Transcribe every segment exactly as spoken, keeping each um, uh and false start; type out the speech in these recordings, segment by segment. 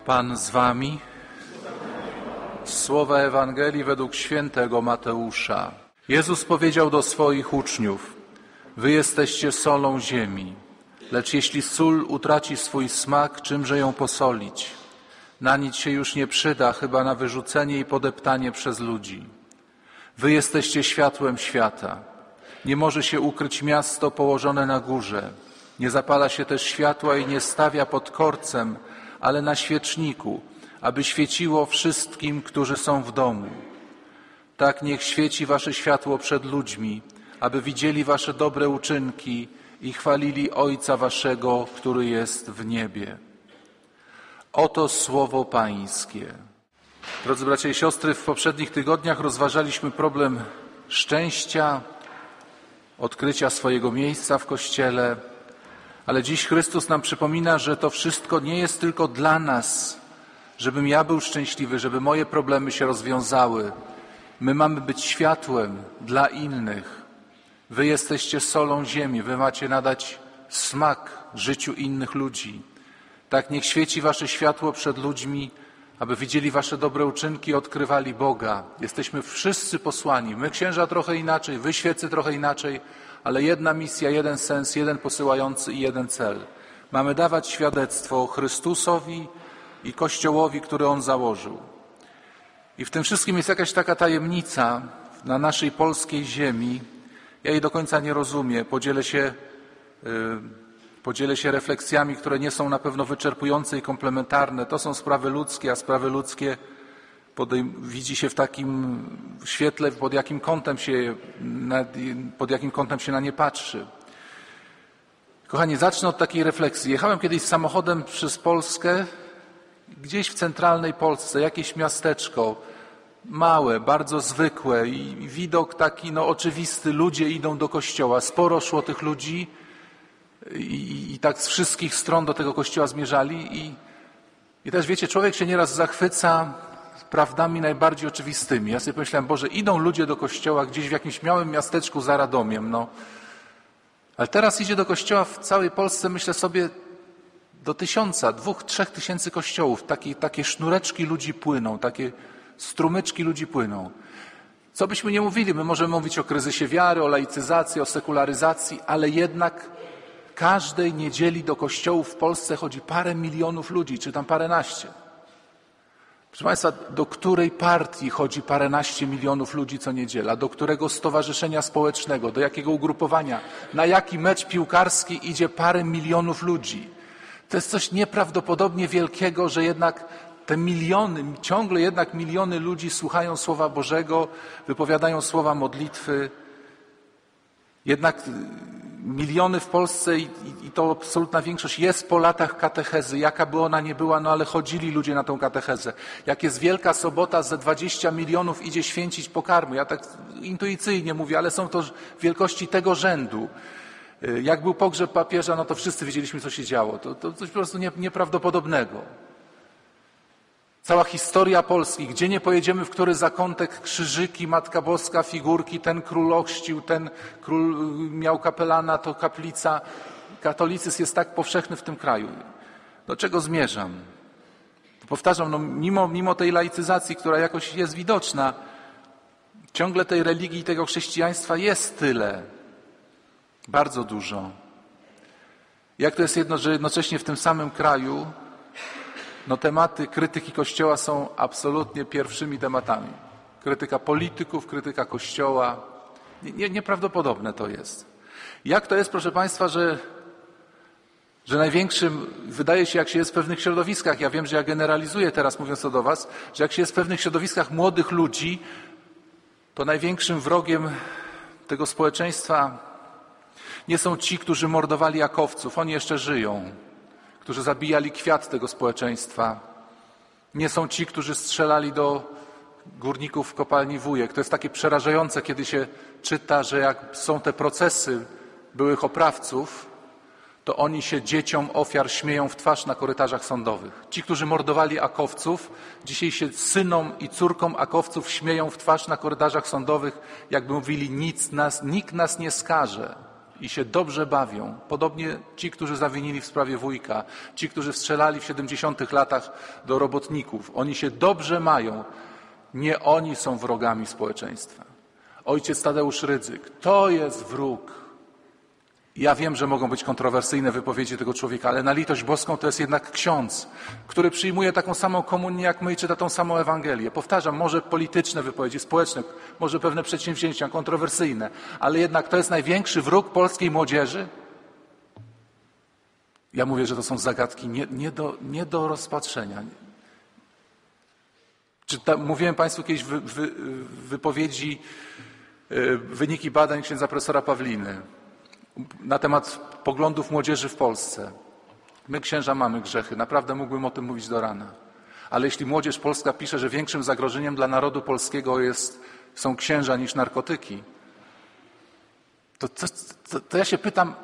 Pan z wami. Słowa Ewangelii według świętego Mateusza. Jezus powiedział do swoich uczniów: wy jesteście solą ziemi, lecz jeśli sól utraci swój smak, czymże ją posolić? Na nic się już nie przyda, chyba na wyrzucenie i podeptanie przez ludzi. Wy jesteście światłem świata. Nie może się ukryć miasto położone na górze. Nie zapala się też światła i nie stawia pod korcem, ale na świeczniku, aby świeciło wszystkim, którzy są w domu. Tak niech świeci wasze światło przed ludźmi, aby widzieli wasze dobre uczynki i chwalili Ojca waszego, który jest w niebie. Oto słowo Pańskie. Drodzy bracia i siostry, w poprzednich tygodniach rozważaliśmy problem szczęścia, odkrycia swojego miejsca w Kościele, ale dziś Chrystus nam przypomina, że to wszystko nie jest tylko dla nas, żebym ja był szczęśliwy, żeby moje problemy się rozwiązały. My mamy być światłem dla innych. Wy jesteście solą ziemi, wy macie nadać smak życiu innych ludzi. Tak niech świeci wasze światło przed ludźmi, aby widzieli wasze dobre uczynki i odkrywali Boga. Jesteśmy wszyscy posłani. My księża trochę inaczej, wy świecy trochę inaczej, ale jedna misja, jeden sens, jeden posyłający i jeden cel. Mamy dawać świadectwo Chrystusowi i Kościołowi, który On założył. I w tym wszystkim jest jakaś taka tajemnica na naszej polskiej ziemi. Ja jej do końca nie rozumiem. Podzielę się, yy, podzielę się refleksjami, które nie są na pewno wyczerpujące i komplementarne. To są sprawy ludzkie, a sprawy ludzkie podejm- widzi się w takim świetle, pod jakim kątem się, na, pod jakim kątem się na nie patrzy. Kochani, zacznę od takiej refleksji. Jechałem kiedyś samochodem przez Polskę, gdzieś w centralnej Polsce, jakieś miasteczko, małe, bardzo zwykłe i widok taki no, oczywisty. Ludzie idą do kościoła, sporo szło tych ludzi i, i tak z wszystkich stron do tego kościoła zmierzali. I, I też wiecie, człowiek się nieraz zachwyca prawdami najbardziej oczywistymi. Ja sobie pomyślałem, Boże, idą ludzie do kościoła gdzieś w jakimś małym miasteczku za Radomiem, no. Ale teraz idzie do kościoła w całej Polsce, myślę sobie, do tysiąca, dwóch, trzech tysięcy kościołów. Takie, takie sznureczki ludzi płyną, takie strumyczki ludzi płyną. Co byśmy nie mówili, my możemy mówić o kryzysie wiary, o laicyzacji, o sekularyzacji, ale jednak każdej niedzieli do kościołów w Polsce chodzi parę milionów ludzi, czy tam paręnaście. Proszę Państwa, do której partii chodzi paręnaście milionów ludzi co niedziela? Do którego stowarzyszenia społecznego? Do jakiego ugrupowania? Na jaki mecz piłkarski idzie parę milionów ludzi? To jest coś nieprawdopodobnie wielkiego, że jednak te miliony, ciągle jednak miliony ludzi słuchają Słowa Bożego, wypowiadają słowa modlitwy. Jednak miliony w Polsce i, i to absolutna większość jest po latach katechezy, jaka by ona nie była, no ale chodzili ludzie na tą katechezę. Jak jest Wielka Sobota, ze dwadzieścia milionów idzie święcić pokarmy. Ja tak intuicyjnie mówię, ale są to wielkości tego rzędu. Jak był pogrzeb papieża, no to wszyscy wiedzieliśmy, co się działo. To, to coś po prostu nie, nieprawdopodobnego. Cała historia Polski, gdzie nie pojedziemy, w który zakątek, krzyżyki, Matka Boska, figurki, ten król ochrzcił, ten król miał kapelana, to kaplica. Katolicyzm jest tak powszechny w tym kraju. Do czego zmierzam? Powtarzam, no mimo, mimo tej laicyzacji, która jakoś jest widoczna, ciągle tej religii i tego chrześcijaństwa jest tyle. Bardzo dużo. Jak to jest jedno, że jednocześnie w tym samym kraju no tematy krytyki Kościoła są absolutnie pierwszymi tematami. Krytyka polityków, krytyka Kościoła. Nie, nie, nieprawdopodobne to jest. Jak to jest, proszę Państwa, że, że największym, wydaje się, jak się jest w pewnych środowiskach, ja wiem, że ja generalizuję teraz, mówiąc to do Was, że jak się jest w pewnych środowiskach młodych ludzi, to największym wrogiem tego społeczeństwa nie są ci, którzy mordowali Jakowców, oni jeszcze żyją, którzy zabijali kwiat tego społeczeństwa. Nie są ci, którzy strzelali do górników w kopalni Wujek. To jest takie przerażające, kiedy się czyta, że jak są te procesy byłych oprawców, to oni się dzieciom ofiar śmieją w twarz na korytarzach sądowych. Ci, którzy mordowali Akowców, dzisiaj się synom i córkom Akowców śmieją w twarz na korytarzach sądowych, jakby mówili, nic nas, nikt nas nie skaże. i się dobrze bawią. Podobnie ci, którzy zawinili w sprawie wujka, ci, którzy strzelali w siedemdziesiątych latach do robotników. Oni się dobrze mają. Nie oni są wrogami społeczeństwa. Ojciec Tadeusz Rydzyk, to jest wróg. Ja wiem, że mogą być kontrowersyjne wypowiedzi tego człowieka, ale na litość boską to jest jednak ksiądz, który przyjmuje taką samą komunię jak my i czyta tą samą Ewangelię. Powtarzam, może polityczne wypowiedzi, społeczne, może pewne przedsięwzięcia kontrowersyjne, ale jednak to jest największy wróg polskiej młodzieży. Ja mówię, że to są zagadki nie, nie, do, nie do rozpatrzenia. Czy ta, mówiłem Państwu kiedyś wy, wy, wypowiedzi, yy, wyniki badań księdza profesora Pawliny na temat poglądów młodzieży w Polsce. My, księża, mamy grzechy. Naprawdę mógłbym o tym mówić do rana. Ale jeśli młodzież polska pisze, że większym zagrożeniem dla narodu polskiego jest, są księża niż narkotyki, to, to, to, to ja się pytam,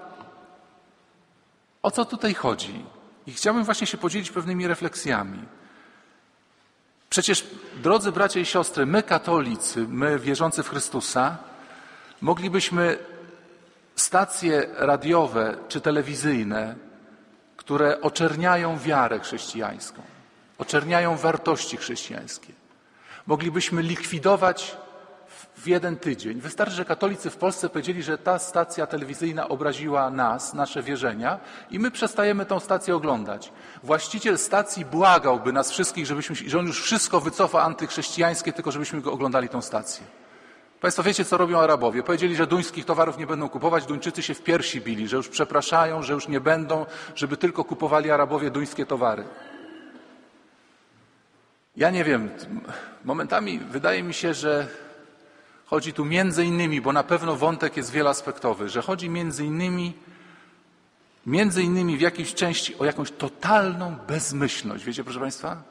o co tutaj chodzi? I chciałbym właśnie się podzielić pewnymi refleksjami. Przecież, drodzy bracia i siostry, my katolicy, my wierzący w Chrystusa, moglibyśmy stacje radiowe czy telewizyjne, które oczerniają wiarę chrześcijańską, oczerniają wartości chrześcijańskie, moglibyśmy likwidować w jeden tydzień. Wystarczy, że katolicy w Polsce powiedzieli, że ta stacja telewizyjna obraziła nas, nasze wierzenia i my przestajemy tą stację oglądać. Właściciel stacji błagałby nas wszystkich, żebyśmy, że on już wszystko wycofa antychrześcijańskie, tylko żebyśmy go oglądali tą stację. Państwo wiecie, co robią Arabowie? Powiedzieli, że duńskich towarów nie będą kupować. Duńczycy się w piersi bili, że już przepraszają, że już nie będą, żeby tylko kupowali Arabowie duńskie towary. Ja nie wiem, momentami wydaje mi się, że chodzi tu między innymi, bo na pewno wątek jest wieloaspektowy, że chodzi między innymi, między innymi w jakiejś części o jakąś totalną bezmyślność. Wiecie, proszę Państwa?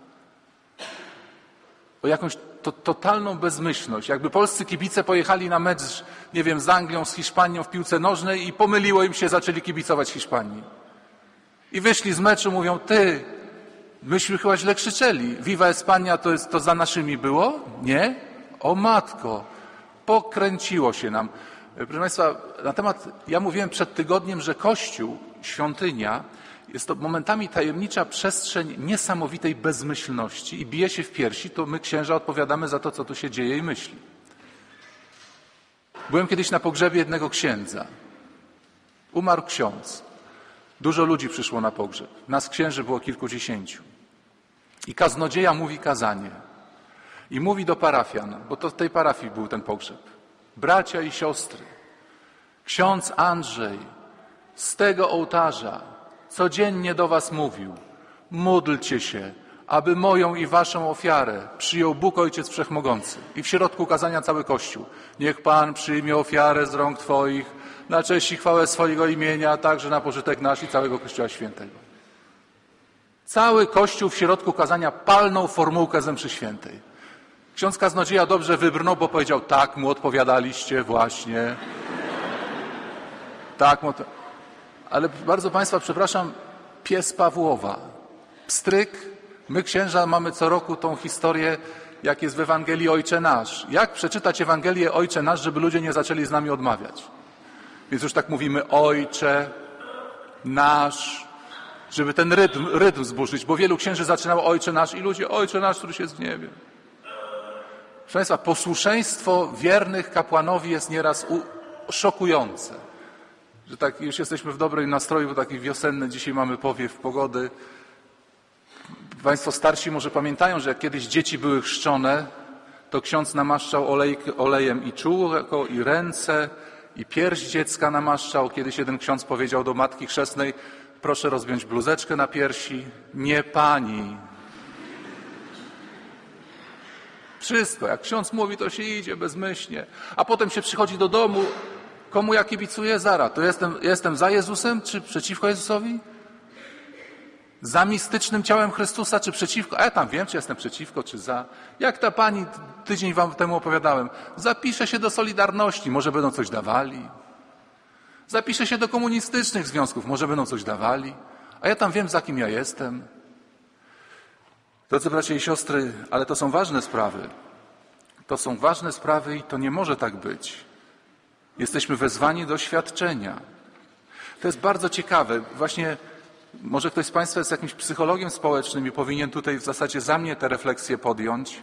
O jakąś to, totalną bezmyślność. Jakby polscy kibice pojechali na mecz, nie wiem, z Anglią, z Hiszpanią w piłce nożnej i pomyliło im się, zaczęli kibicować Hiszpanii. I wyszli z meczu, mówią, ty, myśmy chyba źle krzyczeli. Viva Espania to, jest, to za naszymi było? Nie? O matko, pokręciło się nam. Proszę Państwa, na temat, ja mówiłem przed tygodniem, że Kościół, świątynia, jest to momentami tajemnicza przestrzeń niesamowitej bezmyślności i bije się w piersi, to my, księża, odpowiadamy za to, co tu się dzieje i myśli. Byłem kiedyś na pogrzebie jednego księdza. Umarł ksiądz. Dużo ludzi przyszło na pogrzeb. Nas, księży, było kilkudziesięciu. I kaznodzieja mówi kazanie. I mówi do parafian, bo to w tej parafii był ten pogrzeb. Bracia i siostry, ksiądz Andrzej z tego ołtarza codziennie do was mówił, módlcie się, aby moją i waszą ofiarę przyjął Bóg Ojciec Wszechmogący. I w środku kazania cały Kościół. Niech Pan przyjmie ofiarę z rąk Twoich na cześć i chwałę swojego imienia, a także na pożytek nasz i całego Kościoła Świętego. Cały Kościół w środku kazania palnął formułkę ze mszy świętej. Ksiądz kaznodzieja dobrze wybrnął, bo powiedział, tak mu odpowiadaliście właśnie. Tak mu to... Ale bardzo Państwa, przepraszam, pies Pawłowa. Pstryk. My, księża, mamy co roku tą historię, jak jest w Ewangelii Ojcze Nasz. Jak przeczytać Ewangelię Ojcze Nasz, żeby ludzie nie zaczęli z nami odmawiać? Więc już tak mówimy Ojcze Nasz, żeby ten rytm, rytm zburzyć, bo wielu księży zaczynało Ojcze Nasz i ludzie Ojcze Nasz, któryś jest w niebie. Proszę Państwa, posłuszeństwo wiernych kapłanowi jest nieraz u... szokujące. Że tak już jesteśmy w dobrym nastroju, bo taki wiosenny dzisiaj mamy powiew pogody. Państwo starsi może pamiętają, że jak kiedyś dzieci były chrzczone, to ksiądz namaszczał olej, olejem i czółko, i ręce, i pierś dziecka namaszczał. Kiedyś jeden ksiądz powiedział do matki chrzestnej, proszę rozwiąć bluzeczkę na piersi. Nie pani. Wszystko, jak ksiądz mówi, to się idzie bezmyślnie. A potem się przychodzi do domu, komu ja kibicuję? Zara, to jestem, jestem za Jezusem, czy przeciwko Jezusowi? Za mistycznym ciałem Chrystusa, czy przeciwko? A ja tam wiem, czy jestem przeciwko, czy za. Jak ta pani, tydzień wam temu opowiadałem, zapiszę się do Solidarności, może będą coś dawali. Zapiszę się do komunistycznych związków, może będą coś dawali. A ja tam wiem, za kim ja jestem. Drodzy bracia i siostry, ale to są ważne sprawy. To są ważne sprawy i to nie może tak być, Jesteśmy wezwani do świadczenia. To jest bardzo ciekawe. Właśnie może ktoś z Państwa jest jakimś psychologiem społecznym i powinien tutaj w zasadzie za mnie te refleksje podjąć.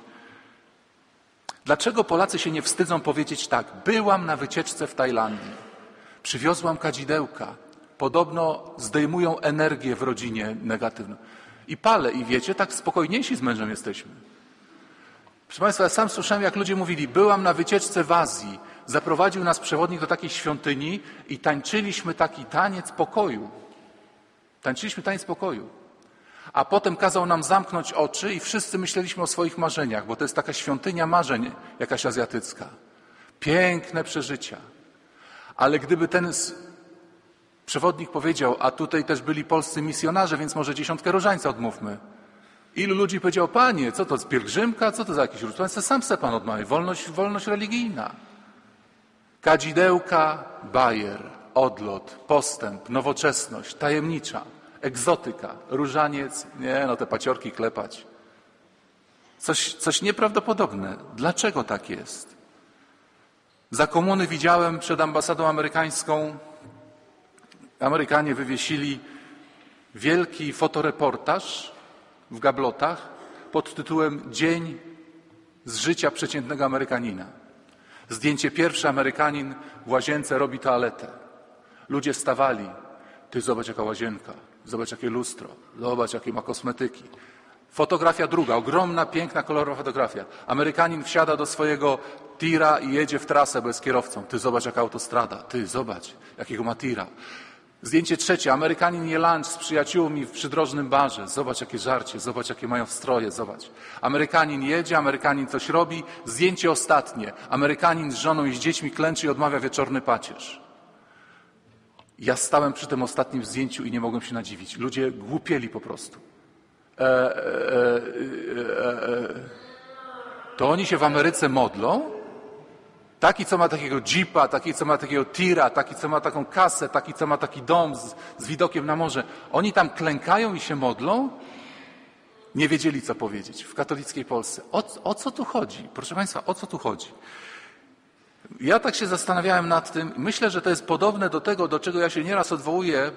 Dlaczego Polacy się nie wstydzą powiedzieć tak? Byłam na wycieczce w Tajlandii. Przywiozłam kadzidełka. Podobno zdejmują energię w rodzinie negatywną. I palę. I wiecie, tak spokojniejsi z mężem jesteśmy. Proszę Państwa, ja sam słyszałem, jak ludzie mówili, byłam na wycieczce w Azji, zaprowadził nas przewodnik do takiej świątyni i tańczyliśmy taki taniec pokoju. Tańczyliśmy taniec pokoju. A potem kazał nam zamknąć oczy i wszyscy myśleliśmy o swoich marzeniach, bo to jest taka świątynia marzeń jakaś azjatycka. Piękne przeżycia. Ale gdyby ten przewodnik powiedział, a tutaj też byli polscy misjonarze, więc może dziesiątkę różańca odmówmy. Ilu ludzi powiedział, panie, co to jest pielgrzymka, co to za jakiś róż? Sam se pan odmawia, wolność, wolność religijna. Kadzidełka, bajer, odlot, postęp, nowoczesność, tajemnicza, egzotyka, różaniec, nie no te paciorki klepać. Coś, coś nieprawdopodobne. Dlaczego tak jest? Za komuny widziałem przed ambasadą amerykańską, Amerykanie wywiesili wielki fotoreportaż w gablotach pod tytułem Dzień z życia przeciętnego Amerykanina. Zdjęcie pierwsze, Amerykanin w łazience robi toaletę. Ludzie stawali. Ty zobacz jaka łazienka, zobacz jakie lustro, zobacz jakie ma kosmetyki. Fotografia druga, ogromna, piękna, kolorowa fotografia. Amerykanin wsiada do swojego tira i jedzie w trasę, bo jest kierowcą. Ty zobacz jaka autostrada, ty zobacz jakiego ma tira. Zdjęcie trzecie, Amerykanin je lunch z przyjaciółmi w przydrożnym barze. Zobacz jakie żarcie, zobacz jakie mają stroje, zobacz. Amerykanin jedzie, Amerykanin coś robi. Zdjęcie ostatnie, Amerykanin z żoną i z dziećmi klęczy i odmawia wieczorny pacierz. Ja stałem przy tym ostatnim zdjęciu i nie mogłem się nadziwić. Ludzie głupieli po prostu. E, e, e, e, to oni się w Ameryce modlą? Taki, co ma takiego jeepa, taki, co ma takiego tira, taki, co ma taką kasę, taki, co ma taki dom z, z widokiem na morze. Oni tam klękają i się modlą? Nie wiedzieli, co powiedzieć w katolickiej Polsce. O, o co tu chodzi? Proszę Państwa, o co tu chodzi? Ja tak się zastanawiałem nad tym. Myślę, że to jest podobne do tego, do czego ja się nieraz odwołuję,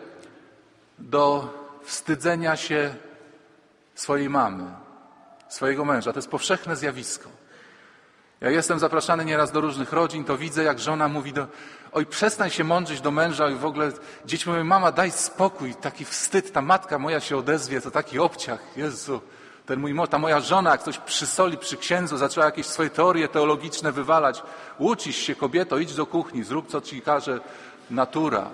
do wstydzenia się swojej mamy, swojego męża. To jest powszechne zjawisko. Ja jestem zapraszany nieraz do różnych rodzin, to widzę, jak żona mówi do... Oj, przestań się mądrzyć do męża i w ogóle dzieci mówią, mama, daj spokój, taki wstyd, ta matka moja się odezwie, to taki obciach, Jezu. Ten mój, ta moja żona, jak ktoś przysoli przy księdzu, zaczęła jakieś swoje teorie teologiczne wywalać. Uczysz się, kobieto, idź do kuchni, zrób, co ci każe natura.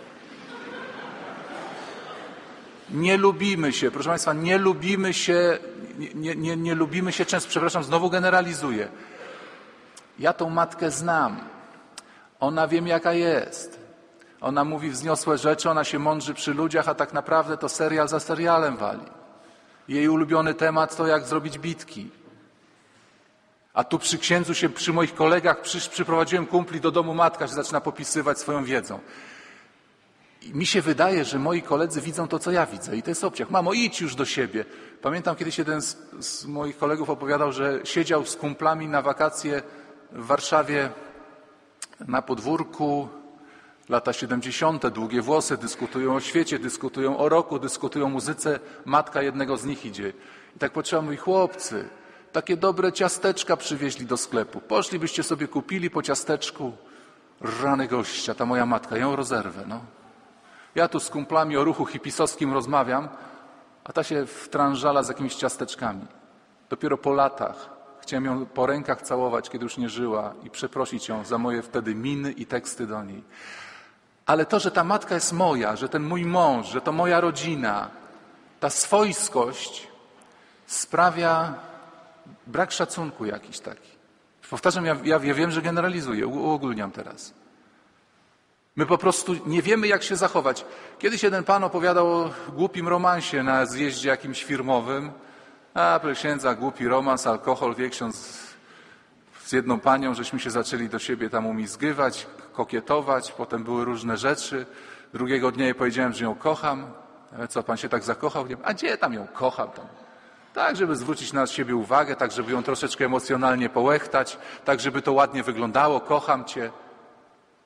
Nie lubimy się, proszę Państwa, nie lubimy się, nie, nie, nie lubimy się często, przepraszam, znowu generalizuję. Ja tą matkę znam. Ona wiem, jaka jest. Ona mówi wzniosłe rzeczy, ona się mądrzy przy ludziach, a tak naprawdę to serial za serialem wali. Jej ulubiony temat to jak zrobić bitki. A tu przy księdzu się, przy moich kolegach przy, przyprowadziłem kumpli do domu, matka się zaczyna popisywać swoją wiedzą. I mi się wydaje, że moi koledzy widzą to, co ja widzę. I to jest obciach. Mamo, idź już do siebie. Pamiętam, kiedyś jeden z, z moich kolegów opowiadał, że siedział z kumplami na wakacje w Warszawie na podwórku, lata siedemdziesiąte, długie włosy, dyskutują o świecie, dyskutują o roku, dyskutują o muzyce. Matka jednego z nich idzie. I tak patrzyła, mówi, chłopcy, takie dobre ciasteczka przywieźli do sklepu. Poszlibyście sobie kupili po ciasteczku. Rany gościa, ta moja matka, ją rozerwę, no. Ja tu z kumplami o ruchu hipisowskim rozmawiam, a ta się wtrążala z jakimiś ciasteczkami. Dopiero po latach chciałem ją po rękach całować, kiedy już nie żyła i przeprosić ją za moje wtedy miny i teksty do niej. Ale to, że ta matka jest moja, że ten mój mąż, że to moja rodzina, ta swojskość sprawia brak szacunku jakiś taki. Powtarzam, ja, ja wiem, że generalizuję, uogólniam teraz. My po prostu nie wiemy, jak się zachować. Kiedyś jeden pan opowiadał o głupim romansie na zjeździe jakimś firmowym. A, proszę księdza, głupi romans, alkohol, wie ksiądz, z jedną panią, żeśmy się zaczęli do siebie tam umizgywać, kokietować, potem były różne rzeczy. Drugiego dnia jej powiedziałem, że ją kocham. Ale co, pan się tak zakochał? A gdzie tam ją kocham? Tam? Tak, żeby zwrócić na siebie uwagę, tak, żeby ją troszeczkę emocjonalnie połechtać, tak, żeby to ładnie wyglądało, kocham cię.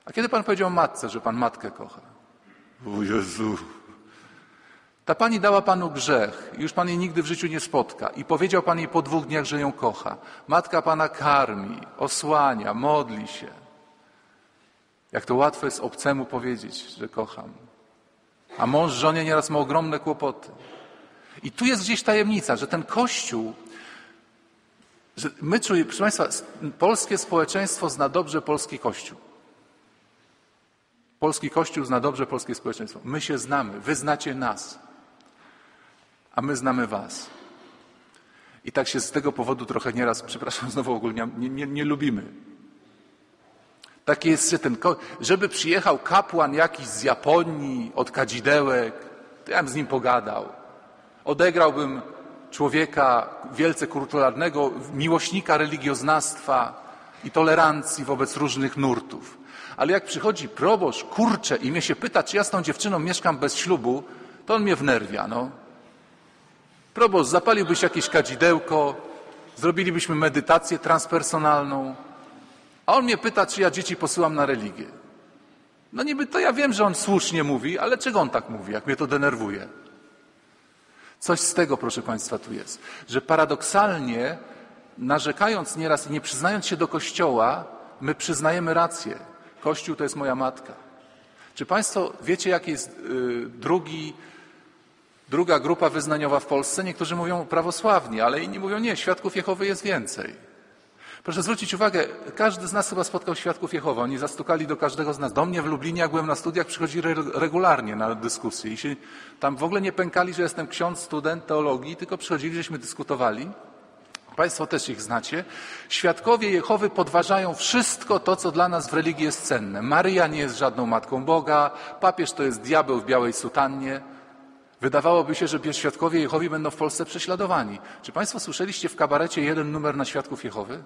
A kiedy Pan powiedział matce, że Pan matkę kocha? O Jezu! Ta Pani dała Panu grzech i już Pan jej nigdy w życiu nie spotka. I powiedział Pan jej po dwóch dniach, że ją kocha. Matka Pana karmi, osłania, modli się. Jak to łatwo jest obcemu powiedzieć, że kocham. A mąż żonie nieraz ma ogromne kłopoty. I tu jest gdzieś tajemnica, że ten Kościół, że my czujemy, proszę Państwa, polskie społeczeństwo zna dobrze polski Kościół. Polski Kościół zna dobrze polskie społeczeństwo. My się znamy, wy znacie nas, a my znamy was. I tak się z tego powodu trochę nieraz, przepraszam, znowu ogólnie, nie, nie, nie lubimy. Taki jest ten, żeby przyjechał kapłan jakiś z Japonii, od kadzidełek, to ja bym z nim pogadał. Odegrałbym człowieka wielce kulturalnego, miłośnika religioznawstwa i tolerancji wobec różnych nurtów. Ale jak przychodzi proboszcz, kurczę, i mnie się pyta, czy ja z tą dziewczyną mieszkam bez ślubu, to on mnie wnerwia, no. Proboszcz, zapaliłbyś jakieś kadzidełko, zrobilibyśmy medytację transpersonalną, a on mnie pyta, czy ja dzieci posyłam na religię. No niby to ja wiem, że on słusznie mówi, ale czego on tak mówi, jak mnie to denerwuje? Coś z tego, proszę Państwa, tu jest, że paradoksalnie, narzekając nieraz i nie przyznając się do Kościoła, my przyznajemy rację. Kościół to jest moja matka. Czy Państwo wiecie, jaki jest y, drugi, druga grupa wyznaniowa w Polsce? Niektórzy mówią prawosławni, ale inni mówią nie, świadków Jehowy jest więcej. Proszę zwrócić uwagę, każdy z nas chyba spotkał świadków Jehowy. Oni zastukali do każdego z nas. Do mnie w Lublinie, jak byłem na studiach, przychodzili regularnie na dyskusje. I się tam w ogóle nie pękali, że jestem ksiądz, student teologii, tylko przychodzili, żeśmy dyskutowali. Państwo też ich znacie. Świadkowie Jehowy podważają wszystko to, co dla nas w religii jest cenne. Maryja nie jest żadną Matką Boga, papież to jest diabeł w białej sutannie. Wydawałoby się, że świadkowie Jehowy będą w Polsce prześladowani. Czy Państwo słyszeliście w kabarecie jeden numer na świadków Jehowy?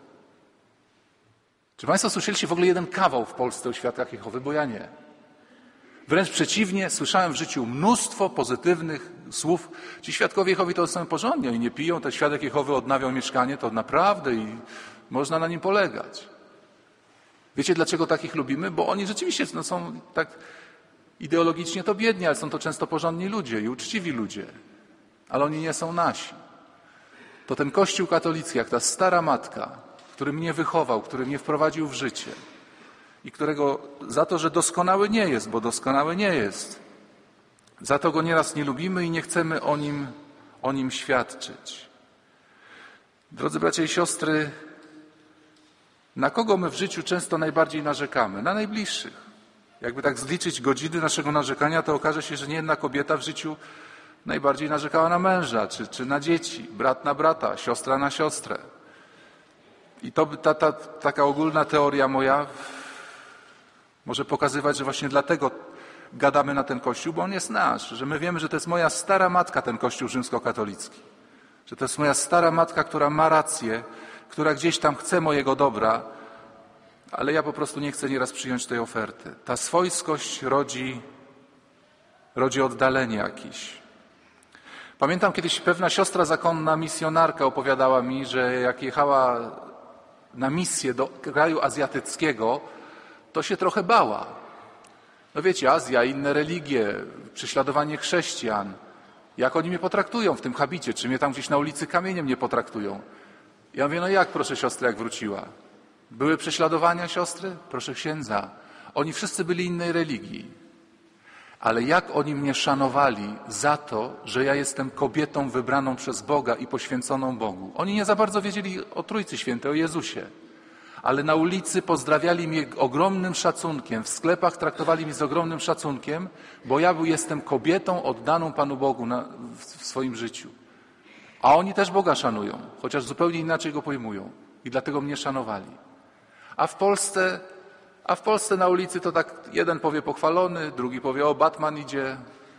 Czy Państwo słyszeliście w ogóle jeden kawał w Polsce o świadkach Jehowy? Bo ja nie. Wręcz przeciwnie, słyszałem w życiu mnóstwo pozytywnych słów. Ci świadkowie Jehowy to są porządnie, oni nie piją, ten świadek Jehowy odnawiał mieszkanie, to naprawdę i można na nim polegać. Wiecie, dlaczego takich lubimy? Bo oni rzeczywiście no, są tak ideologicznie to biedni, ale są to często porządni ludzie i uczciwi ludzie. Ale oni nie są nasi. To ten Kościół katolicki, jak ta stara matka, który mnie wychował, który mnie wprowadził w życie i którego za to, że doskonały nie jest, bo doskonały nie jest, za to go nieraz nie lubimy i nie chcemy o nim, o nim świadczyć. Drodzy bracia i siostry, na kogo my w życiu często najbardziej narzekamy? Na najbliższych. Jakby tak zliczyć godziny naszego narzekania, to okaże się, że nie jedna kobieta w życiu najbardziej narzekała na męża, czy, czy na dzieci, brat na brata, siostra na siostrę. I to ta, ta, taka ogólna teoria moja może pokazywać, że właśnie dlatego gadamy na ten Kościół, bo on jest nasz, że my wiemy, że to jest moja stara matka, ten Kościół rzymskokatolicki. Że to jest moja stara matka, która ma rację, która gdzieś tam chce mojego dobra, ale ja po prostu nie chcę nieraz przyjąć tej oferty. Ta swojskość rodzi, rodzi oddalenie jakieś. Pamiętam kiedyś pewna siostra zakonna, misjonarka opowiadała mi, że jak jechała na misję do kraju azjatyckiego, to się trochę bała. No wiecie, Azja, inne religie, prześladowanie chrześcijan. Jak oni mnie potraktują w tym habicie? Czy mnie tam gdzieś na ulicy kamieniem nie potraktują? Ja mówię, no jak proszę siostry, jak wróciła? Były prześladowania siostry? Proszę księdza. Oni wszyscy byli innej religii. Ale jak oni mnie szanowali za to, że ja jestem kobietą wybraną przez Boga i poświęconą Bogu. Oni nie za bardzo wiedzieli o Trójcy Świętej, o Jezusie. Ale na ulicy pozdrawiali mnie ogromnym szacunkiem, w sklepach traktowali mnie z ogromnym szacunkiem, bo ja jestem kobietą oddaną Panu Bogu na, w, w swoim życiu. A oni też Boga szanują, chociaż zupełnie inaczej Go pojmują. I dlatego mnie szanowali. A w Polsce, a w Polsce na ulicy to tak jeden powie pochwalony, drugi powie o Batman idzie,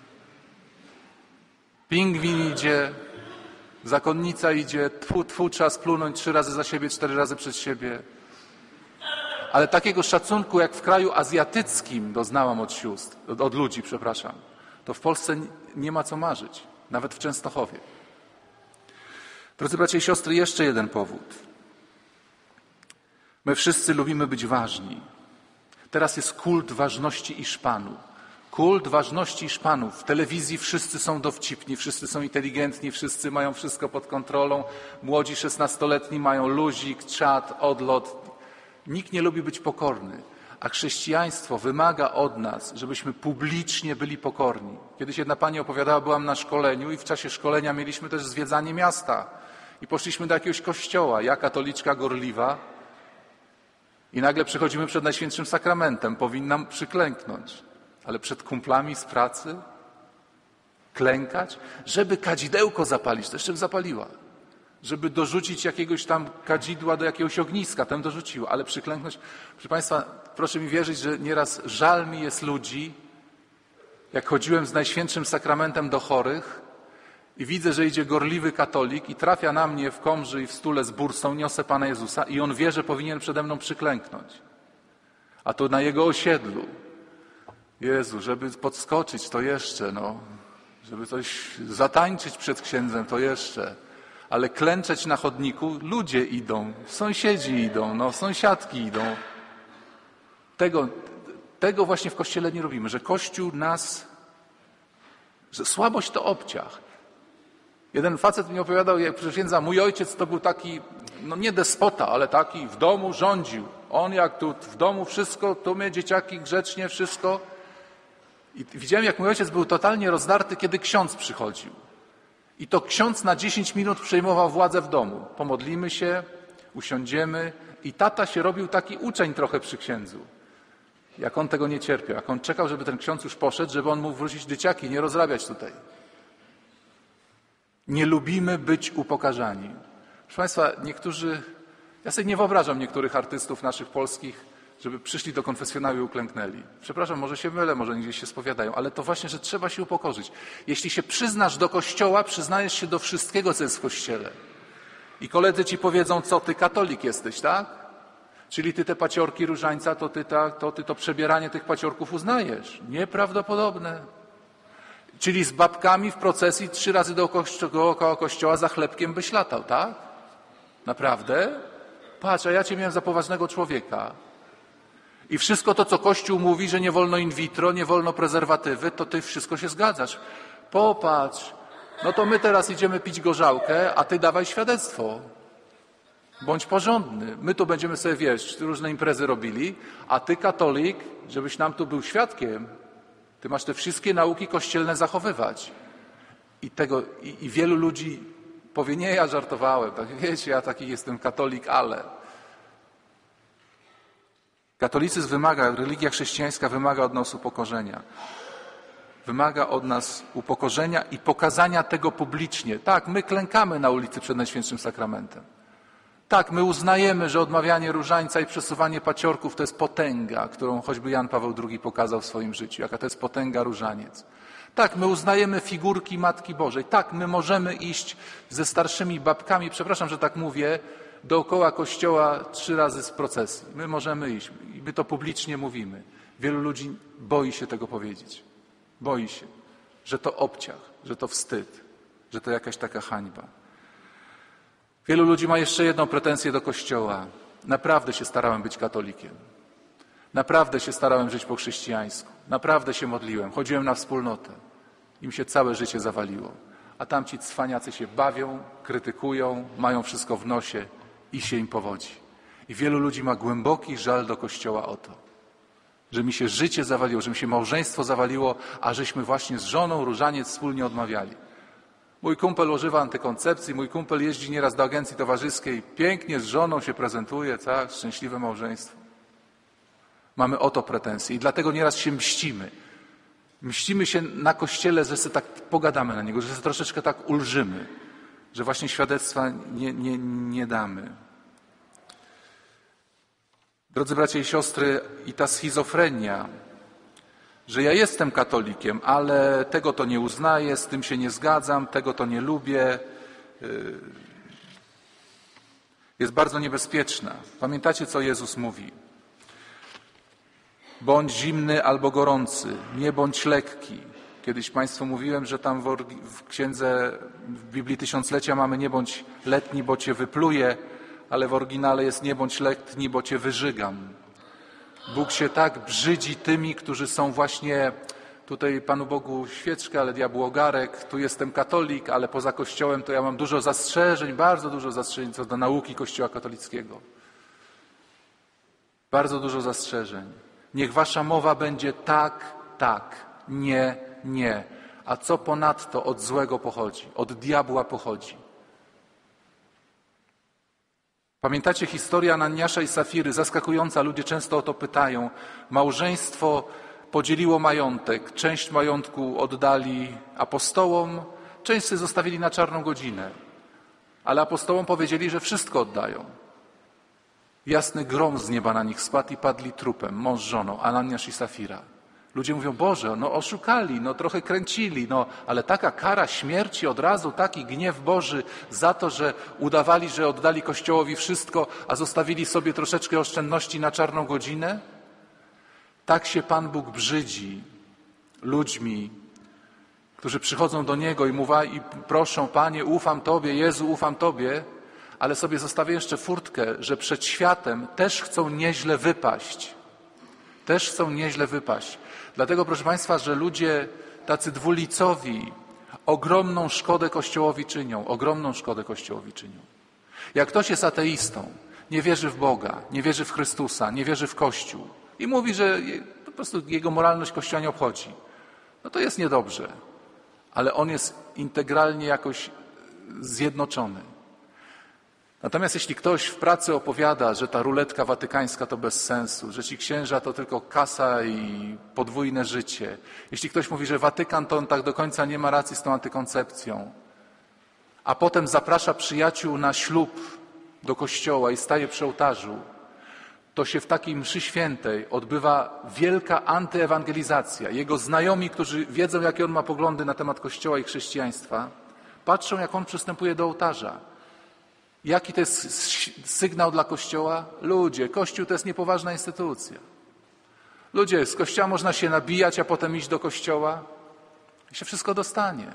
pingwin idzie, zakonnica idzie, tfu, tfu, trzeba splunąć trzy razy za siebie, cztery razy przed siebie. Ale takiego szacunku, jak w kraju azjatyckim doznałam od sióstr, od, od ludzi, przepraszam, to w Polsce nie ma co marzyć, nawet w Częstochowie. Drodzy bracia i siostry, jeszcze jeden powód. My wszyscy lubimy być ważni. Teraz jest kult ważności i szpanu. Kult ważności i szpanu. W telewizji wszyscy są dowcipni, wszyscy są inteligentni, wszyscy mają wszystko pod kontrolą. Młodzi szesnastoletni mają luzik, czat, odlot. Nikt nie lubi być pokorny. A chrześcijaństwo wymaga od nas, żebyśmy publicznie byli pokorni. Kiedyś jedna pani opowiadała, byłam na szkoleniu i w czasie szkolenia mieliśmy też zwiedzanie miasta. I poszliśmy do jakiegoś kościoła. Ja, katoliczka gorliwa. I nagle przychodzimy przed Najświętszym Sakramentem. Powinnam przyklęknąć. Ale przed kumplami z pracy? Klękać? Żeby kadzidełko zapalić, to jeszcze zapaliła. Żeby dorzucić jakiegoś tam kadzidła do jakiegoś ogniska, tam dorzuciła. Ale przyklęknąć? Proszę Państwa, proszę mi wierzyć, że nieraz żal mi jest ludzi, jak chodziłem z Najświętszym Sakramentem do chorych i widzę, że idzie gorliwy katolik i trafia na mnie w komży i w stule z bursą, niosę Pana Jezusa i on wie, że powinien przede mną przyklęknąć. A tu na jego osiedlu. Jezu, żeby podskoczyć, to jeszcze, no. Żeby coś zatańczyć przed księdzem, to jeszcze. Ale klęczeć na chodniku, ludzie idą, sąsiedzi idą, no, sąsiadki idą. Tego, tego właśnie w Kościele nie robimy, że Kościół nas, że słabość to obciach. Jeden facet mi opowiadał, jak proszę księdza, mój ojciec to był taki, no nie despota, ale taki w domu rządził. On jak tu w domu wszystko, tu my dzieciaki grzecznie wszystko. I widziałem, jak mój ojciec był totalnie rozdarty, kiedy ksiądz przychodził. I to ksiądz na dziesięć minut przejmował władzę w domu. Pomodlimy się, usiądziemy i tata się robił taki uczeń trochę przy księdzu. Jak on tego nie cierpiał, jak on czekał, żeby ten ksiądz już poszedł, żeby on mógł wrócić dzieciaki, nie rozrabiać tutaj. Nie lubimy być upokarzani. Proszę Państwa, niektórzy, ja sobie nie wyobrażam niektórych artystów naszych polskich, żeby przyszli do konfesjonału i uklęknęli. Przepraszam, może się mylę, może gdzieś się spowiadają, ale to właśnie, że trzeba się upokorzyć. Jeśli się przyznasz do Kościoła, przyznajesz się do wszystkiego, co jest w Kościele. I koledzy ci powiedzą, co ty katolik jesteś, tak? Czyli ty te paciorki różańca, to ty, ta, to, ty to przebieranie tych paciorków uznajesz. Nieprawdopodobne. Czyli z babkami w procesji trzy razy dookoła kościoła za chlebkiem byś latał, tak? Naprawdę? Patrz, a ja cię miałem za poważnego człowieka. I wszystko to, co Kościół mówi, że nie wolno in vitro, nie wolno prezerwatywy, to ty wszystko się zgadzasz. Popatrz, no to my teraz idziemy pić gorzałkę, a ty dawaj świadectwo. Bądź porządny. My tu będziemy sobie, wiesz, różne imprezy robili, a ty, katolik, żebyś nam tu był świadkiem. Ty masz te wszystkie nauki kościelne zachowywać. I, tego, i, i wielu ludzi powie, nie, ja żartowałem, tak, wiecie, ja taki jestem katolik, ale... Katolicyzm wymaga, religia chrześcijańska wymaga od nas upokorzenia. Wymaga od nas upokorzenia i pokazania tego publicznie. Tak, my klękamy na ulicy przed Najświętszym Sakramentem. Tak, my uznajemy, że odmawianie różańca i przesuwanie paciorków to jest potęga, którą choćby Jan Paweł drugi pokazał w swoim życiu. Jaka to jest potęga różaniec. Tak, my uznajemy figurki Matki Bożej. Tak, my możemy iść ze starszymi babkami, przepraszam, że tak mówię, dookoła kościoła trzy razy z procesji. My możemy iść i my to publicznie mówimy. Wielu ludzi boi się tego powiedzieć. Boi się, że to obciach, że to wstyd, że to jakaś taka hańba. Wielu ludzi ma jeszcze jedną pretensję do Kościoła. Naprawdę się starałem być katolikiem. Naprawdę się starałem żyć po chrześcijańsku. Naprawdę się modliłem. Chodziłem na wspólnotę. Im się całe życie zawaliło. A tamci cwaniacy się bawią, krytykują, mają wszystko w nosie i się im powodzi. I wielu ludzi ma głęboki żal do Kościoła o to, że mi się życie zawaliło, że mi się małżeństwo zawaliło, a żeśmy właśnie z żoną różaniec wspólnie odmawiali. Mój kumpel używa antykoncepcji, mój kumpel jeździ nieraz do agencji towarzyskiej, pięknie z żoną się prezentuje, tak, szczęśliwe małżeństwo. Mamy o to pretensje i dlatego nieraz się mścimy. Mścimy się na Kościele, że sobie tak pogadamy na niego, że sobie troszeczkę tak ulżymy, że właśnie świadectwa nie, nie, nie damy. Drodzy bracia i siostry, i ta schizofrenia, że ja jestem katolikiem, ale tego to nie uznaję, z tym się nie zgadzam, tego to nie lubię, jest bardzo niebezpieczna. Pamiętacie, co Jezus mówi? Bądź zimny albo gorący, nie bądź lekki. Kiedyś Państwu mówiłem, że tam w, w księdze, w Biblii Tysiąclecia mamy nie bądź letni, bo cię wypluję, ale w oryginale jest nie bądź letni, bo cię wyżygam. Bóg się tak brzydzi tymi, którzy są właśnie, tutaj Panu Bogu świeczkę, ale diabłu ogarek, tu jestem katolik, ale poza Kościołem to ja mam dużo zastrzeżeń, bardzo dużo zastrzeżeń co do nauki Kościoła katolickiego. Bardzo dużo zastrzeżeń. Niech wasza mowa będzie tak, tak, nie, nie. A co ponadto od złego pochodzi, od diabła pochodzi. Pamiętacie historię Ananiasza i Safiry? Zaskakująca, ludzie często o to pytają. Małżeństwo podzieliło majątek, część majątku oddali apostołom, część sobie zostawili na czarną godzinę. Ale apostołom powiedzieli, że wszystko oddają. Jasny grom z nieba na nich spadł i padli trupem, mąż z żoną, Ananiasz i Safira. Ludzie mówią, Boże, no oszukali, no trochę kręcili, no ale taka kara śmierci od razu, taki gniew Boży za to, że udawali, że oddali Kościołowi wszystko, a zostawili sobie troszeczkę oszczędności na czarną godzinę? Tak się Pan Bóg brzydzi ludźmi, którzy przychodzą do Niego i mówią i proszą, Panie, ufam Tobie, Jezu, ufam Tobie, ale sobie zostawię jeszcze furtkę, że przed światem też chcą nieźle wypaść. Też chcą nieźle wypaść. Dlatego, proszę Państwa, że ludzie tacy dwulicowi ogromną szkodę Kościołowi czynią, ogromną szkodę Kościołowi czynią. Jak ktoś jest ateistą, nie wierzy w Boga, nie wierzy w Chrystusa, nie wierzy w Kościół i mówi, że po prostu jego moralność Kościoła nie obchodzi, no to jest niedobrze, ale on jest integralnie jakoś zjednoczony. Natomiast jeśli ktoś w pracy opowiada, że ta ruletka watykańska to bez sensu, że ci księża to tylko kasa i podwójne życie, jeśli ktoś mówi, że Watykan to on tak do końca nie ma racji z tą antykoncepcją, a potem zaprasza przyjaciół na ślub do kościoła i staje przy ołtarzu, to się w takiej mszy świętej odbywa wielka antyewangelizacja. Jego znajomi, którzy wiedzą, jakie on ma poglądy na temat Kościoła i chrześcijaństwa, patrzą, jak on przystępuje do ołtarza. Jaki to jest sygnał dla Kościoła? Ludzie, Kościół to jest niepoważna instytucja. Ludzie, z Kościoła można się nabijać, a potem iść do Kościoła i się wszystko dostanie.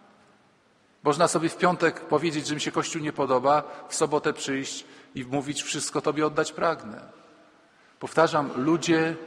Można sobie w piątek powiedzieć, że mi się Kościół nie podoba, w sobotę przyjść i mówić, wszystko Tobie oddać pragnę. Powtarzam, ludzie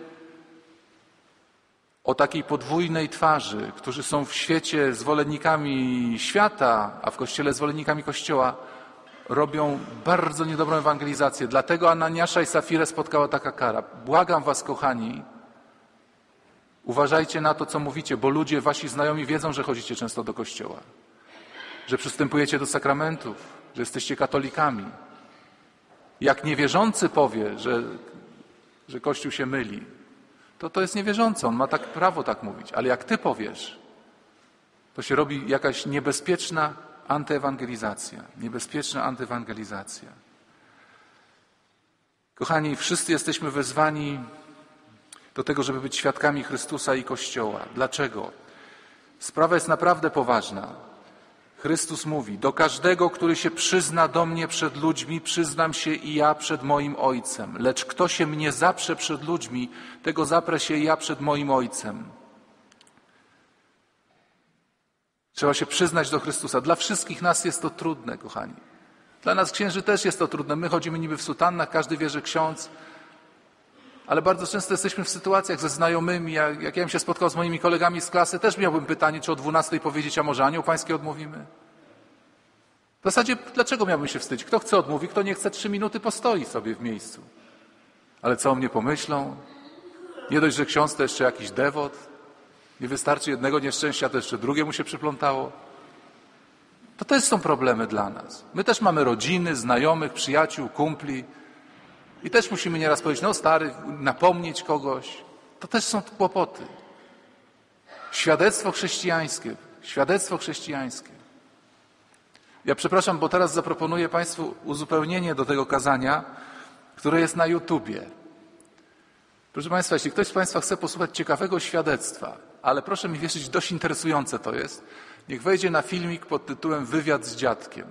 o takiej podwójnej twarzy, którzy są w świecie zwolennikami świata, a w Kościele zwolennikami Kościoła, robią bardzo niedobrą ewangelizację. Dlatego Ananiasza i Safirę spotkała taka kara. Błagam was, kochani, uważajcie na to, co mówicie, bo ludzie, wasi znajomi wiedzą, że chodzicie często do kościoła, że przystępujecie do sakramentów, że jesteście katolikami. Jak niewierzący powie, że, że Kościół się myli, to to jest niewierzący, on ma tak prawo tak mówić. Ale jak ty powiesz, to się robi jakaś niebezpieczna antyewangelizacja. Niebezpieczna antyewangelizacja. Kochani, wszyscy jesteśmy wezwani do tego, żeby być świadkami Chrystusa i Kościoła. Dlaczego? Sprawa jest naprawdę poważna. Chrystus mówi, do każdego, który się przyzna do mnie przed ludźmi, przyznam się i ja przed moim Ojcem. Lecz kto się mnie zaprze przed ludźmi, tego zaprę się i ja przed moim Ojcem. Trzeba się przyznać do Chrystusa. Dla wszystkich nas jest to trudne, kochani. Dla nas księży też jest to trudne. My chodzimy niby w sutannach, każdy wie, że ksiądz, ale bardzo często jesteśmy w sytuacjach ze znajomymi. Jak, jak ja bym się spotkał z moimi kolegami z klasy, też miałbym pytanie, czy o dwunastej powiedzieć, a może anioł pański odmówimy? W zasadzie, dlaczego miałbym się wstydzić? Kto chce odmówi, kto nie chce, trzy minuty postoi sobie w miejscu. Ale co o mnie pomyślą? Nie dość, że ksiądz to jeszcze jakiś dewot. Nie wystarczy jednego nieszczęścia, to jeszcze drugie mu się przyplątało. To też są problemy dla nas. My też mamy rodziny, znajomych, przyjaciół, kumpli i też musimy nieraz powiedzieć, no stary, napomnieć kogoś. To też są kłopoty. Świadectwo chrześcijańskie. Świadectwo chrześcijańskie. Ja przepraszam, bo teraz zaproponuję Państwu uzupełnienie do tego kazania, które jest na YouTubie. Proszę Państwa, jeśli ktoś z Państwa chce posłuchać ciekawego świadectwa, ale proszę mi wierzyć, dość interesujące to jest, niech wejdzie na filmik pod tytułem Wywiad z dziadkiem.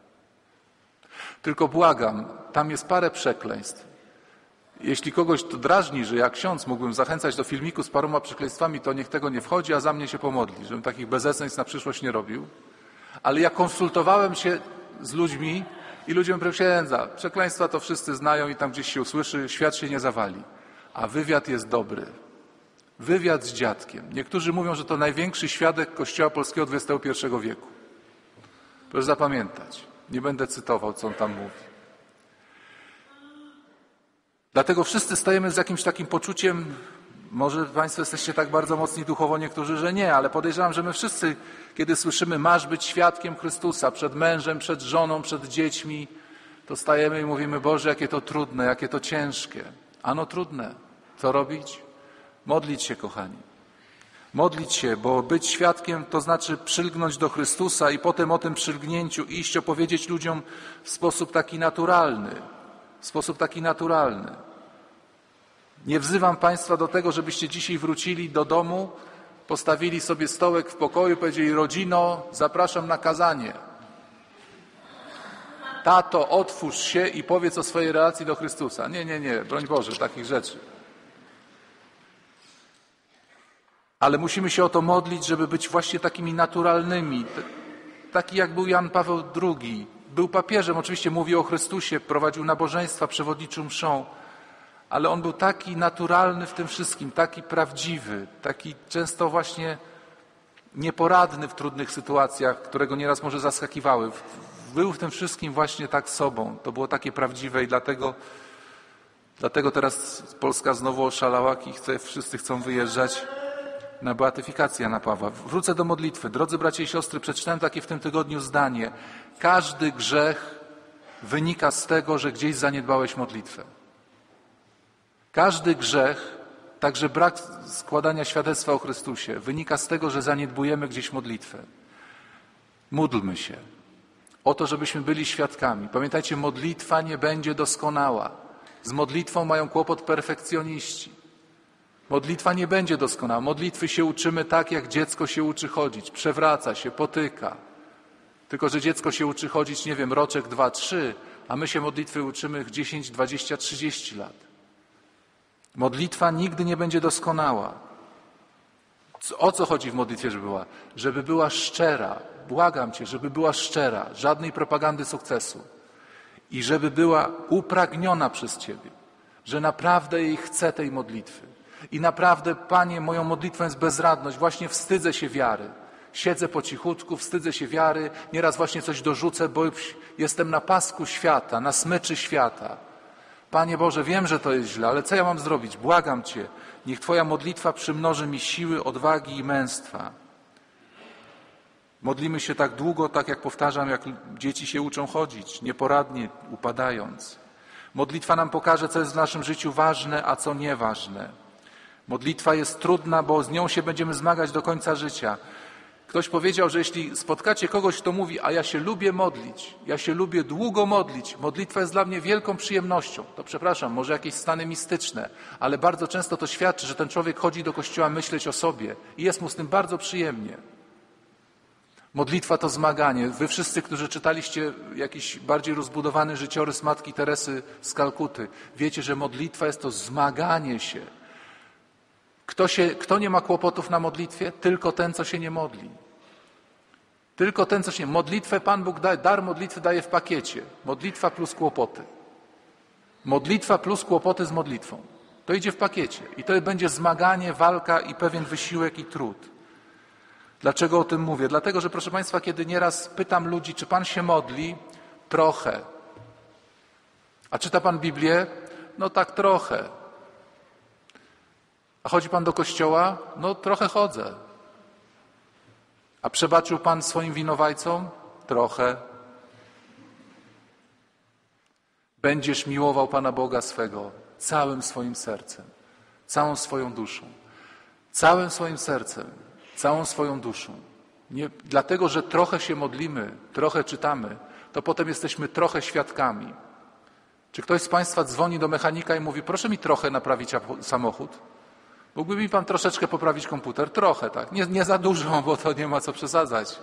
Tylko błagam, tam jest parę przekleństw. Jeśli kogoś to drażni, że ja ksiądz mógłbym zachęcać do filmiku z paroma przekleństwami, to niech tego nie wchodzi, a za mnie się pomodli, żebym takich bezeceństw na przyszłość nie robił. Ale ja konsultowałem się z ludźmi i ludzie mówią, księdza, przekleństwa to wszyscy znają i tam gdzieś się usłyszy, świat się nie zawali. a wywiad jest dobry. Wywiad z dziadkiem. Niektórzy mówią, że to największy świadek Kościoła polskiego dwudziestego pierwszego wieku. Proszę zapamiętać. Nie będę cytował, co on tam mówi. Dlatego wszyscy stajemy z jakimś takim poczuciem, może Państwo jesteście tak bardzo mocni duchowo, niektórzy, że nie, ale podejrzewam, że my wszyscy, kiedy słyszymy, masz być świadkiem Chrystusa przed mężem, przed żoną, przed dziećmi, to stajemy i mówimy, Boże, jakie to trudne, jakie to ciężkie. Ano trudne. Co robić? Modlić się, kochani. Modlić się, bo być świadkiem to znaczy przylgnąć do Chrystusa i potem o tym przylgnięciu iść, opowiedzieć ludziom w sposób taki naturalny. W sposób taki naturalny. Nie wzywam Państwa do tego, żebyście dzisiaj wrócili do domu, postawili sobie stołek w pokoju, powiedzieli, rodzino, zapraszam na kazanie. Tato, otwórz się i powiedz o swojej relacji do Chrystusa. Nie, nie, nie, broń Boże, takich rzeczy. Ale musimy się o to modlić, żeby być właśnie takimi naturalnymi. Taki jak był Jan Paweł drugi. Był papieżem, oczywiście mówił o Chrystusie, prowadził nabożeństwa, przewodniczył mszą. Ale on był taki naturalny w tym wszystkim, taki prawdziwy, taki często właśnie nieporadny w trudnych sytuacjach, które go nieraz może zaskakiwały. Był w tym wszystkim właśnie tak sobą. To było takie prawdziwe i dlatego, dlatego teraz Polska znowu oszalała i chce, wszyscy chcą wyjeżdżać na beatyfikację Jana Pawła. Wrócę do modlitwy. Drodzy bracia i siostry, przeczytałem takie w tym tygodniu zdanie. Każdy grzech wynika z tego, że gdzieś zaniedbałeś modlitwę. Każdy grzech, także brak składania świadectwa o Chrystusie, wynika z tego, że zaniedbujemy gdzieś modlitwę. Módlmy się o to, żebyśmy byli świadkami. Pamiętajcie, modlitwa nie będzie doskonała. Z modlitwą mają kłopot perfekcjoniści. Modlitwa nie będzie doskonała. Modlitwy się uczymy tak, jak dziecko się uczy chodzić. Przewraca się, potyka. Tylko że dziecko się uczy chodzić, nie wiem, roczek, dwa, trzy, a my się modlitwy uczymy dziesięć, dwadzieścia, trzydzieści lat. Modlitwa nigdy nie będzie doskonała. O co chodzi w modlitwie, żeby była? Żeby była szczera. Błagam Cię, żeby była szczera. Żadnej propagandy sukcesu. I żeby była upragniona przez Ciebie. Że naprawdę jej chce tej modlitwy. I naprawdę, Panie, moją modlitwą jest bezradność. Właśnie wstydzę się wiary. Siedzę po cichutku, wstydzę się wiary. Nieraz właśnie coś dorzucę, bo jestem na pasku świata, na smyczy świata. Panie Boże, wiem, że to jest źle, ale co ja mam zrobić? Błagam Cię, niech Twoja modlitwa przymnoży mi siły, odwagi i męstwa. Modlimy się tak długo, tak jak powtarzam, jak dzieci się uczą chodzić, nieporadnie, upadając. Modlitwa nam pokaże, co jest w naszym życiu ważne, a co nieważne. Modlitwa jest trudna, bo z nią się będziemy zmagać do końca życia. Ktoś powiedział, że jeśli spotkacie kogoś, kto mówi, a ja się lubię modlić, ja się lubię długo modlić, modlitwa jest dla mnie wielką przyjemnością, to przepraszam, może jakieś stany mistyczne, ale bardzo często to świadczy, że ten człowiek chodzi do kościoła myśleć o sobie i jest mu z tym bardzo przyjemnie. Modlitwa to zmaganie. Wy wszyscy, którzy czytaliście jakiś bardziej rozbudowany życiorys Matki Teresy z Kalkuty, wiecie, że modlitwa jest to zmaganie się. Kto, się, kto nie ma kłopotów na modlitwie? Tylko ten, co się nie modli. Tylko ten, co się nie... Modlitwę Pan Bóg daje, dar modlitwy daje w pakiecie. Modlitwa plus kłopoty. Modlitwa plus kłopoty z modlitwą. To idzie w pakiecie. I to będzie zmaganie, walka i pewien wysiłek i trud. Dlaczego o tym mówię? Dlatego, że proszę Państwa, kiedy nieraz pytam ludzi, czy Pan się modli? Trochę. A czyta Pan Biblię? No tak trochę. A chodzi Pan do kościoła? No trochę chodzę. A przebaczył Pan swoim winowajcom? Trochę. Będziesz miłował Pana Boga swego całym swoim sercem, całą swoją duszą, całym swoim sercem, całą swoją duszą. Nie, dlatego, że trochę się modlimy, trochę czytamy, to potem jesteśmy trochę świadkami. Czy ktoś z Państwa dzwoni do mechanika i mówi, proszę mi trochę naprawić samochód? Mógłby mi Pan troszeczkę poprawić komputer? Trochę, tak. Nie, nie za dużo, bo to nie ma co przesadzać.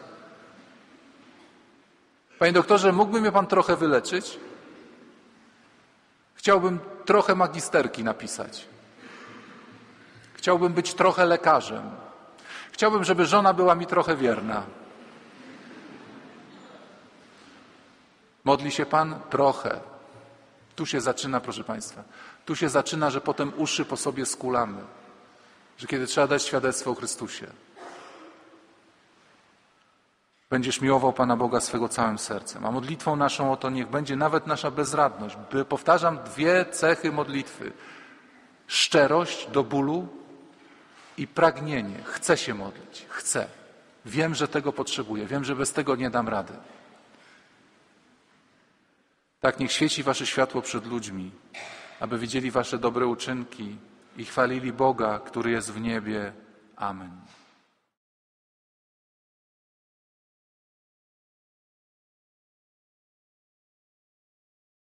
Panie doktorze, mógłby mnie Pan trochę wyleczyć? Chciałbym trochę magisterki napisać. Chciałbym być trochę lekarzem. Chciałbym, żeby żona była mi trochę wierna. Modli się Pan? Trochę. Tu się zaczyna, proszę Państwa, tu się zaczyna, że potem uszy po sobie skulamy, że kiedy trzeba dać świadectwo o Chrystusie, będziesz miłował Pana Boga swego całym sercem. A modlitwą naszą o to niech będzie nawet nasza bezradność. By, powtarzam, dwie cechy modlitwy. Szczerość do bólu i pragnienie. Chcę się modlić. Chcę. Wiem, że tego potrzebuję. Wiem, że bez tego nie dam rady. Tak niech świeci Wasze światło przed ludźmi, aby widzieli Wasze dobre uczynki i chwalili Boga, który jest w niebie. Amen.